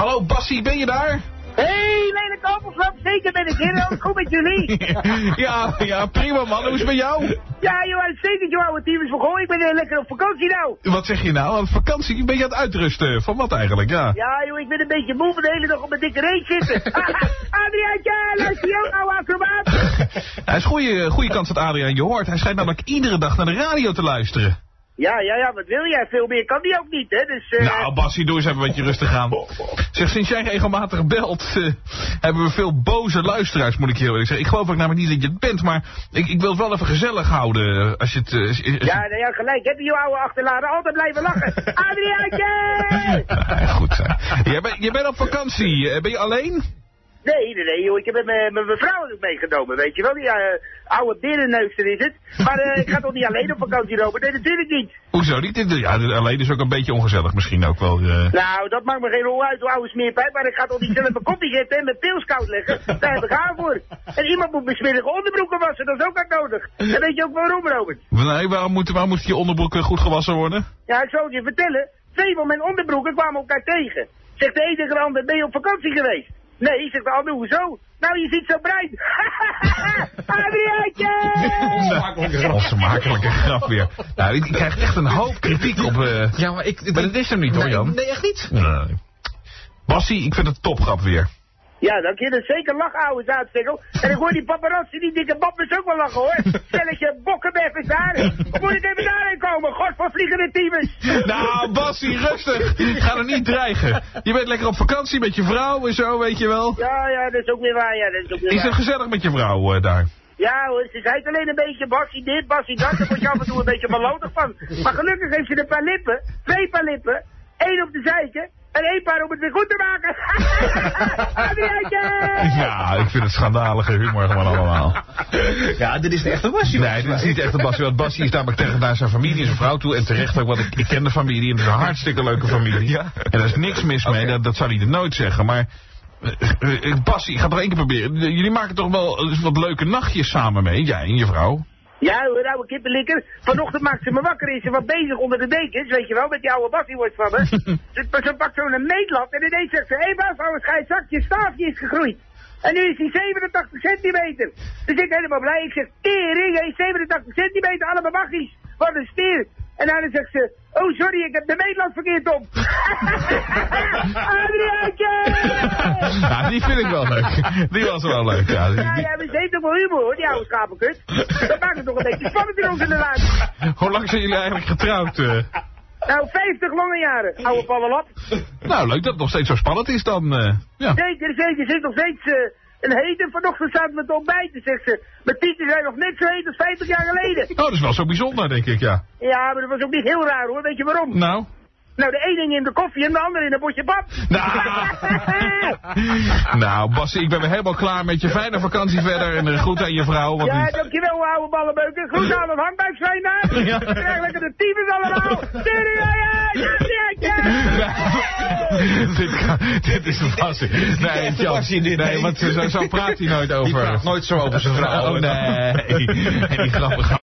Hallo Bassie, ben je daar? Hey, Lene Kampelslap, zeker ben ik hier. Alles goed met jullie? Ja, prima man. Hoe is het met jou? Ja, joh, uitstekend, joh, ouwe team is van gooi. Ik ben lekker op vakantie nou. Wat zeg je nou? Aan vakantie? Ben je aan het uitrusten? Van wat eigenlijk, ja? Ja, joh, ik ben een beetje moe van de hele dag op mijn dikke reet zitten. Adriaantje, luister je ook, ouwe acrobaat? Hij is goede kans dat Adriaan je hoort. Hij schijnt namelijk iedere dag naar de radio te luisteren. Ja, wat wil jij? Veel meer kan die ook niet, hè? Dus, Nou, Bassie, doe eens even een beetje rustig aan. Zeg, sinds jij regelmatig belt, hebben we veel boze luisteraars, moet ik je eerlijk zeggen. Ik geloof ook namelijk niet dat je het bent, maar ik wil het wel even gezellig houden, als je het... Ja, gelijk. Heb je jouw oude achterlaten altijd blijven lachen? Adriaantje! Goed, jij bent op vakantie. Ben je alleen? Nee, joh. Ik heb mijn vrouw meegenomen, weet je wel. Die oude berenneukster is het. Maar ik ga toch niet alleen op vakantie, Robert? Nee, natuurlijk niet. Hoezo niet? Ja, alleen is ook een beetje ongezellig misschien ook wel. Nou, dat maakt me geen rol uit, oude smeerpijp. Maar ik ga toch niet zelf mijn koffie zetten en mijn pils koud leggen. Daar heb ik haar voor. En iemand moet mijn smerige onderbroeken wassen. Dat is ook wat nodig. En weet je ook waarom, Robert? Nee, waarom moet je onderbroeken goed gewassen worden? Ja, ik zal het je vertellen. 2 van mijn onderbroeken kwamen elkaar tegen. Zegt de ene tegen de ander, ben je op vakantie geweest? Nee, zegt de ander, hoezo? Nou, je ziet zo bruin. Adriaantje! Onsmakelijke grap weer. Nou, ik krijg echt een hoop kritiek op... Ja, maar maar dat is hem niet hoor, Jan. Nee, echt niet. Nee. Bassie, ik vind het topgrap weer. Ja, dan kun je er zeker lachen, ouwe zaadstekkel. En ik hoor die paparazzi, die dikke babbers ook wel lachen, hoor. Stelletje Bokkenberg is daar. Of moet ik even daarheen komen? God van vliegende tyfus. Nou, Bassie, rustig. Ga er niet dreigen. Je bent lekker op vakantie met je vrouw en zo, weet je wel. Ja, dat is ook weer waar, Is het gezellig met je vrouw daar? Ja hoor, ze zei alleen een beetje Bassie dit, Bassie dat. Daar word je af en toe een beetje malotig van. Maar gelukkig heeft ze een paar lippen, 2 paar lippen. 1 op de zijde. En 1 paar om het weer goed te maken. Adriaantje! Ja, ik vind het schandalige humor gewoon allemaal. Ja, dit is de echte Bassie. Nee, dit is niet echt een Bassie. Want Bassie is namelijk tegen naar zijn familie en zijn vrouw toe. En terecht ook, want ik ken de familie en het is een hartstikke leuke familie. Ja. En er is niks mis mee, dat zou hij er nooit zeggen. Maar Bassie, ik ga het nog 1 keer proberen. Jullie maken toch wel wat leuke nachtjes samen mee, jij en je vrouw? Ja hoor, oude kippenlikker. Vanochtend maakt ze me wakker, is ze wat bezig onder de dekens, weet je wel, met die oude Bassie wordt van me. Ze pakt zo'n meetlat en ineens zegt ze, hé Bas, ouwe scheidszak, je staafje is gegroeid. En nu is hij 87 centimeter. Dus ik helemaal blij, ik zeg, tering, hé, 87 centimeter, allemaal magisch. Wat een stier. En dan zegt ze, oh sorry, ik heb de meetlat verkeerd op. Adriaantje! Ja, die vind ik wel leuk. Die was wel leuk, ja. Ja, maar ze heeft ook wel humor hoor, die oude schapenkut. Dat maakt het toch een beetje spannend in onze laat. Hoe lang zijn jullie eigenlijk getrouwd? Nou, 50 lange jaren, oude pallenlap. Nou, leuk dat het nog steeds zo spannend is dan, ja. Zeker, ze is nog steeds een hete. Vanochtend zaten we te ontbijten, zegt ze. Mijn tieten zijn nog net zo heet als 50 jaar geleden. Oh, dat is wel zo bijzonder, denk ik, ja. Ja, maar dat was ook niet heel raar hoor, weet je waarom? Nou? Nou, de ene ging in de koffie en de andere in een botje pap. Nou, Bassie, ik ben weer helemaal klaar met je fijne vakantie verder en groet aan je vrouw. Want ja, dankjewel, oude ballenbeuken. Groet aan het hangbuikzwijn daar. Ja. Ik krijg lekker de tyfus allemaal. Dit is een Bassie. Nee, Jan, nee, want zo praat hij nooit over. Die praat nooit zo over zijn vrouw. Oh, nee. En die grappige